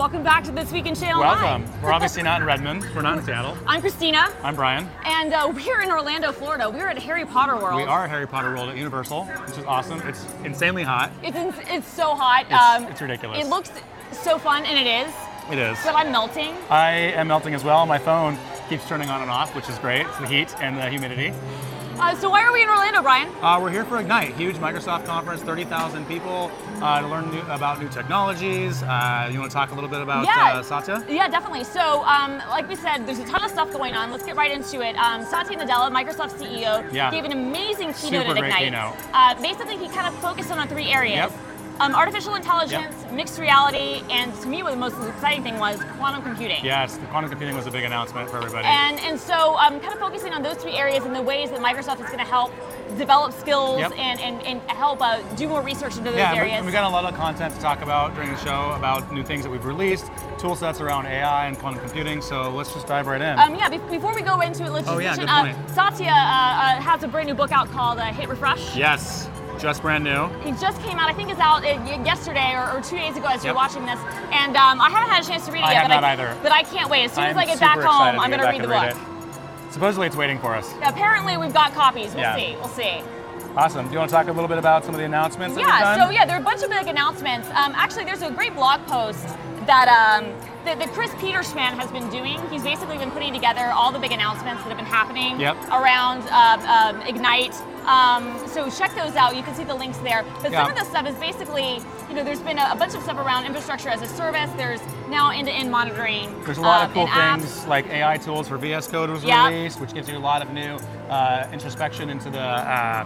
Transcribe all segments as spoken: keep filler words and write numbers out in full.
welcome back to This Week in Channel Welcome. nine. We're obviously not in Redmond. We're not in Seattle. I'm Christina. I'm Brian. And uh, we're in Orlando, Florida. We're at Harry Potter World. We are at Harry Potter World at Universal, which is awesome. It's insanely hot. It's in, it's so hot. It's, um, it's ridiculous. It looks so fun, and it is. It is. But I'm melting. I am melting as well. My phone keeps turning on and off, which is great. It's the heat and the humidity. Uh, so why are we in Orlando, Brian? Uh, we're here for Ignite, huge Microsoft conference, thirty thousand people uh, to learn new, about new technologies. Uh, you want to talk a little bit about yeah. uh, Satya? Yeah, definitely. So, um, like we said, there's a ton of stuff going on. Let's get right into it. Um, Satya Nadella, Microsoft C E O, yeah. gave an amazing keynote Super at great Ignite. keynote. Uh, basically, he kind of focused on three areas. Yep. Um, artificial intelligence, Yep. mixed reality, and to me, what the most exciting thing was quantum computing. Yes, the quantum computing was a big announcement for everybody. And and so, um, kind of focusing on those three areas and the ways that Microsoft is going to help develop skills Yep. and, and, and help uh, do more research into those yeah, areas. we, we got a lot of content to talk about during the show about new things that we've released, tool sets around A I and quantum computing, so let's just dive right in. Um, yeah, be- before we go into it, let's just Oh, yeah, mention, good uh, point. Satya uh, uh, has a brand new book out called uh, Hit Refresh. Yes, just brand new. He just came out, I think it's out uh, yesterday or, or two days ago as you're Yep. watching this. And um, I haven't had a chance to read it I yet, have but, not I, either. but I can't wait. As soon as I'm I get back super home, excited to I'm get going to back read the and book. It. Supposedly it's waiting for us. Apparently we've got copies. We'll Yeah. see. We'll see. Awesome. Do you want to talk a little bit about some of the announcements that we've Yeah, done? so yeah, there are a bunch of big announcements. Um, actually, there's a great blog post that, um, that, that Chris Petersman has been doing. He's basically been putting together all the big announcements that have been happening Yep. around uh, um, Ignite. Um, so check those out. You can see the links there. But Yeah. some of this stuff is basically, you know, there's been a, a bunch of stuff around infrastructure as a service. There's now end-to-end monitoring. There's a lot um, of cool and things apps. like A I tools for V S Code was Yep. released, which gives you a lot of new uh, introspection into the uh,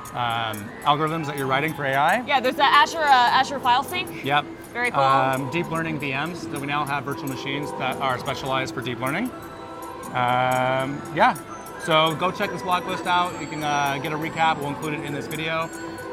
um, algorithms that you're writing for A I. Yeah, there's the Azure uh, Azure File Sync. Yep. Very cool. Um, deep learning V Ms, so we now have virtual machines that are specialized for deep learning. Um, yeah, so go check this blog post out. You can uh, get a recap. We'll include it in this video.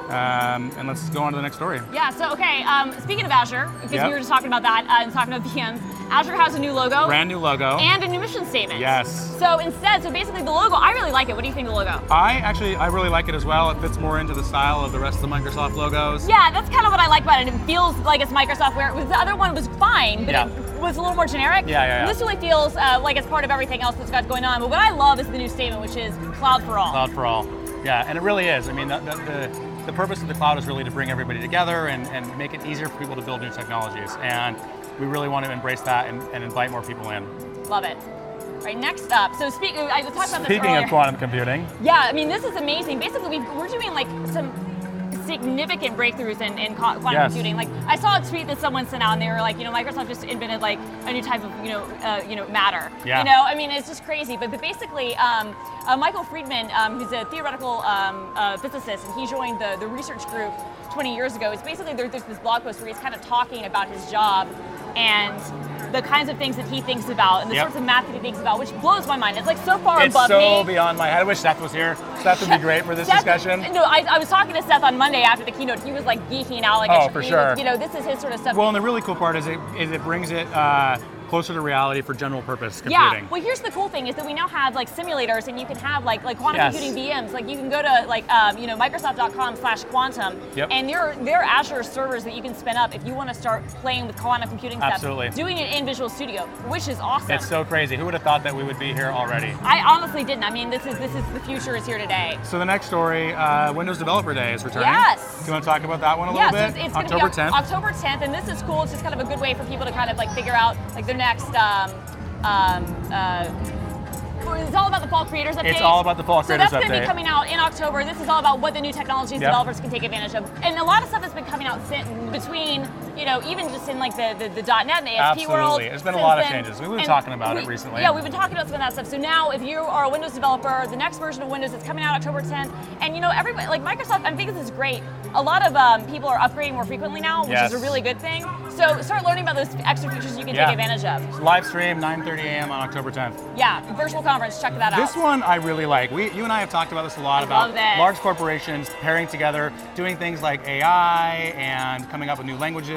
Um, and let's go on to the next story. Yeah, so okay, um, speaking of Azure, because Yep. we were just talking about that uh, and talking about V Ms, Azure has a new logo Brand new logo. and a new mission statement. Yes. So instead, so basically the logo, I really like it. What do you think of the logo? I actually, I really like it as well. It fits more into the style of the rest of the Microsoft logos. Yeah, that's kind of what I like about it. It feels like it's Microsoft, where it was, the other one was fine, but Yeah. it was a little more generic. Yeah, yeah, yeah. This really feels uh, like it's part of everything else that's got going on. But what I love is the new statement, which is Cloud for All. Cloud for all. Yeah, and it really is. I mean, the, the, the, the purpose of the cloud is really to bring everybody together and, and make it easier for people to build new technologies. And we really want to embrace that and, and invite more people in. Love it. Right, next up, so speak, I was talking about this Speaking earlier. of quantum computing, Yeah, I mean, this is amazing. Basically, we've, we're doing like some significant breakthroughs in, in co- quantum Yes. computing. Like, I saw a tweet that someone sent out, and they were like, you know, Microsoft just invented like a new type of, you know, uh, you know, matter. Yeah. You know, I mean, it's just crazy. But, but basically, um, uh, Michael Friedman, um, who's a theoretical um, uh, physicist, and he joined the, the research group twenty years ago. It's basically there, there's this blog post where he's kind of talking about his job and the kinds of things that he thinks about and the Yep. sorts of math that he thinks about, which blows my mind. It's like so far it's above so me. beyond my head. I wish Seth was here. Seth would be great for this Seth- discussion. No, I, I was talking to Seth on Monday after the keynote. He was like geeking out. Like, Oh, I should- for he sure. Was, you know, this is his sort of stuff. Well, and the really cool part is it, is it brings it uh, closer to reality for general purpose yeah. computing. Well, here's the cool thing is that we now have like simulators, and you can have like like quantum Yes. computing V Ms. Like you can go to like um, you know Microsoft dot com slash quantum, Yep. and there are, there are Azure servers that you can spin up if you want to start playing with quantum computing stuff. Absolutely. Doing it in Visual Studio, which is awesome. It's so crazy. Who would have thought that we would be here already? I honestly didn't. I mean, this is this is the future is here today. So the next story, uh, Windows Developer Day is returning. Yes. Do you want to talk about that one a Yeah, little so bit? it's, it's going to October be tenth. October tenth, and this is cool. It's just kind of a good way for people to kind of like figure out like their next. Um, um, uh, it's all about the fall creators update. It's all about the fall creators So that's going to update. be coming out in October. This is all about what the new technologies Yep. developers can take advantage of, and a lot of stuff has been coming out since, between, you know, even just in like the the, the .NET and the A S P Absolutely. world. There's been a since lot of then. changes. We've been And talking about we- it recently. Yeah, we've been talking about some of that stuff. So now, if you are a Windows developer, the next version of Windows is coming out October tenth, and you know, everybody like Microsoft. I think this is great. A lot of um, people are upgrading more frequently now, which Yes. is a really good thing. So start learning about those extra features you can Yeah. take advantage of. Live stream, nine thirty a m on October tenth. Yeah, virtual conference. Check that out. This one I really like. We, you and I have talked about this a lot I about love this. large corporations pairing together, doing things like A I and coming up with new languages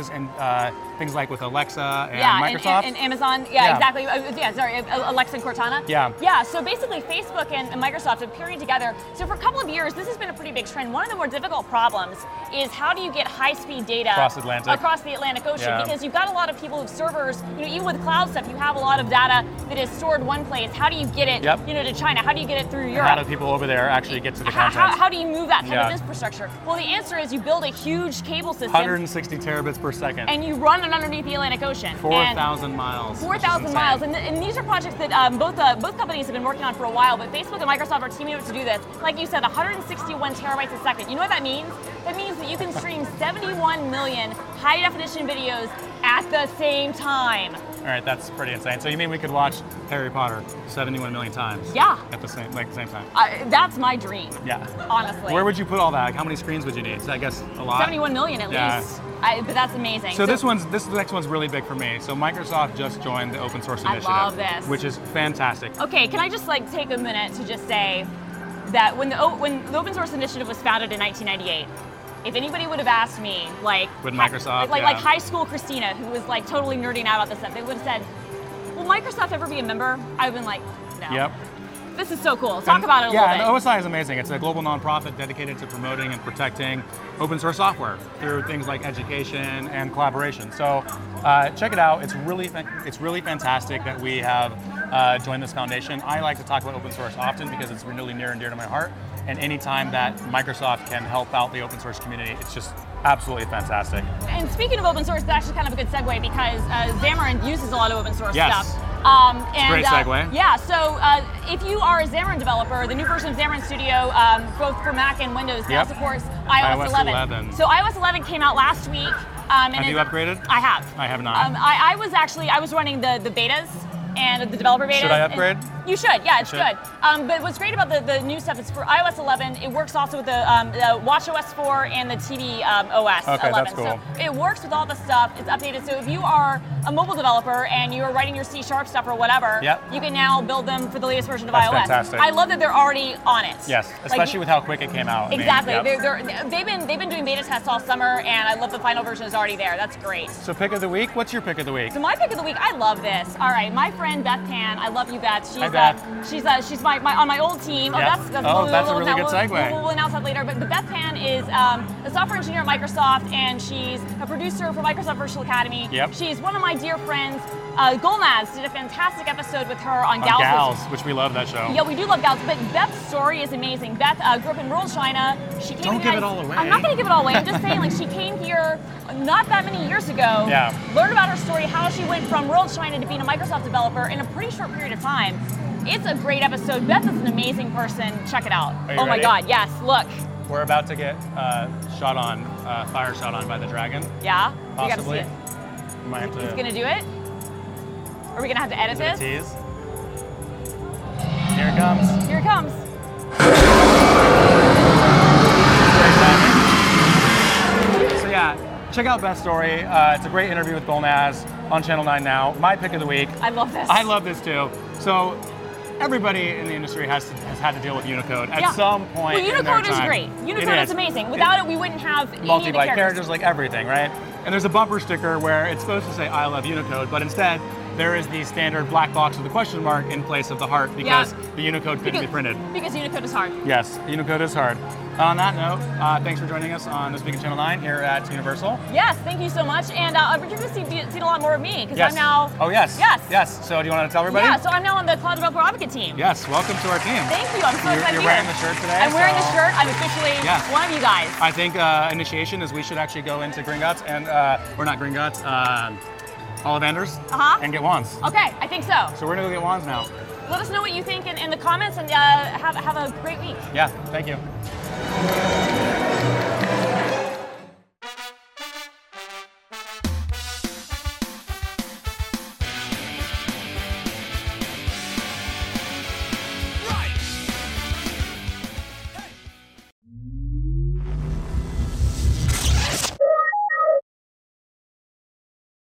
interfaces and uh, things like with Alexa and yeah, Microsoft. And, and, and Amazon. Yeah, Yeah. exactly. Uh, yeah, sorry, uh, Alexa and Cortana. Yeah. Yeah, so basically Facebook and, and Microsoft are pairing together. So for a couple of years, this has been a pretty big trend. One of the more difficult problems is how do you get high-speed data Across Atlantic. across the Atlantic Ocean? Yeah. Because you've got a lot of people with servers, you know, even with cloud stuff, you have a lot of data that is stored one place. How do you get it, Yep. you know, to China? How do you get it through Europe? How do people over there actually get to the How, content? how, how do you move that type Yeah. of infrastructure? Well, the answer is you build a huge cable system one hundred sixty terabits per second. and you run it underneath the Atlantic Ocean. four thousand miles. four thousand miles, and, th- and these are projects that um, both uh, both companies have been working on for a while, but Facebook and Microsoft are teaming up to do this. Like you said, one hundred sixty-one terabytes a second. You know what that means? That means that you can stream seventy-one million high-definition videos at the same time. All right, that's pretty insane. So you mean we could watch Harry Potter seventy-one million times? Yeah. At the same, like the same time. Uh, that's my dream, Yeah. honestly. Where would you put all that? Like, how many screens would you need? I guess a lot. seventy-one million at Yeah. least. I, but that's amazing. So, this one's this next one's really big for me. So Microsoft just joined the open source I initiative, love this. which is fantastic. Okay, can I just like take a minute to just say that when the o- when the open source initiative was founded in nineteen ninety-eight, if anybody would have asked me, like With hi- Microsoft, like, like, yeah. like high school Christina, who was like totally nerding out about this stuff, they would have said, "Will Microsoft ever be a member?" I would have been like, "No." Yep. This is so cool. Talk And- about it a yeah, little and bit. O S I is amazing. It's a global nonprofit dedicated to promoting and protecting open source software through things like education and collaboration. So uh, check it out. It's really fan- it's really fantastic that we have uh, joined this foundation. I like to talk about open source often because it's really near and dear to my heart. And anytime that Microsoft can help out the open source community, it's just absolutely fantastic. And speaking of open source, it's actually kind of a good segue because uh, Xamarin uses a lot of open source Yes. stuff. Um, and, Great uh, segue. yeah, so uh, if you are a Xamarin developer, the new version of Xamarin Studio, um, both for Mac and Windows, now Yep. supports iOS, iOS eleven. eleven. So iOS eleven came out last week. Um, and Have it- you upgraded? I have. I have not. Um, I, I was actually I was running the the betas and the developer betas. Should I and- upgrade? You should. Yeah, it's should. good. Um, but what's great about the, the new stuff is for iOS eleven, it works also with the, um, the watchOS four and the T V um, O S Okay, eleven. that's cool. So it works with all the stuff. It's updated. So if you are a mobile developer and you are writing your C Sharp stuff or whatever, Yep. you can now build them for the latest version of That's iOS. fantastic. I love that they're already on it. Yes, Like, especially with how quick it came out. I mean, Exactly. yep. They're, they're, they've been they've been doing beta tests all summer, and I love the final version is already there. That's great. So pick of the week. What's your pick of the week? So my pick of the week, I love this. All right, my friend Beth Pan, I love you, Beth. She's Hi, Beth. Uh, she's uh, she's my, my on my old team. Oh, Yep. that's that's, Oh, we'll, that's a we'll, really we'll, good we'll- segue. We'll, we'll announce that later. But, but Beth Pan is um, a software engineer at Microsoft, and she's a producer for Microsoft Virtual Academy. Yep. She's one of my dear friends. Uh, Golnaz did a fantastic episode with her on, On Gals. Gals, which we love that show. Yeah, we do love Gals, but Beth's story is amazing. Beth uh, grew up in rural China. She came Don't to the give United- it all away. I'm not going to give it all away. I'm just saying, like, she came here not that many years ago. Yeah. Learned about her story, how she went from rural China to being a Microsoft developer in a pretty short period of time. It's a great episode. Beth is an amazing person. Check it out. Are you Oh my ready? God, yes. Look. We're about to get uh, shot on, uh, fire shot on by the dragon. Yeah. Possibly. You got to see it. You might have to. He's going to do it. Are we going to have to edit Is it a this? tease? Here it comes. Here it comes. So yeah, check out Beth's story. Uh, it's a great interview with Golnaz on Channel nine now. My pick of the week. I love this. I love this too. So everybody in the industry has to, has had to deal with Unicode at Yeah. some point. Well, in their Unicode is time. great. Unicode It is amazing. Without it, we wouldn't have any of the multi-byte characters. characters, like everything, right? And there's a bumper sticker where it's supposed to say "I love Unicode," but instead there is the standard black box with the question mark in place of the heart because Yeah. the Unicode couldn't be Because- printed. Because Unicode is hard. Yes, Unicode is hard. On that note, uh, thanks for joining us on This Week in Channel nine here at Universal. Yes, thank you so much. And uh, I'm sure you've seen, seen a lot more of me because Yes. I'm now. Oh yes. Yes. Yes. So do you want to tell everybody? Yeah, so I'm now on the Cloud Developer Advocate team. Yes. Welcome to our team. Thank you. I'm so You're- excited you're to be wearing here. the shirt today, I'm wearing the so- shirt. I'm officially Yeah. one of you guys. I think uh, initiation is we should actually go into Gringotts and uh, or not Gringotts, um, Ollivanders Uh-huh. and get wands. Okay, I think so. So we're gonna go get wands now. Let us know what you think in, in the comments and uh, have, have a great week. Yeah. Thank you.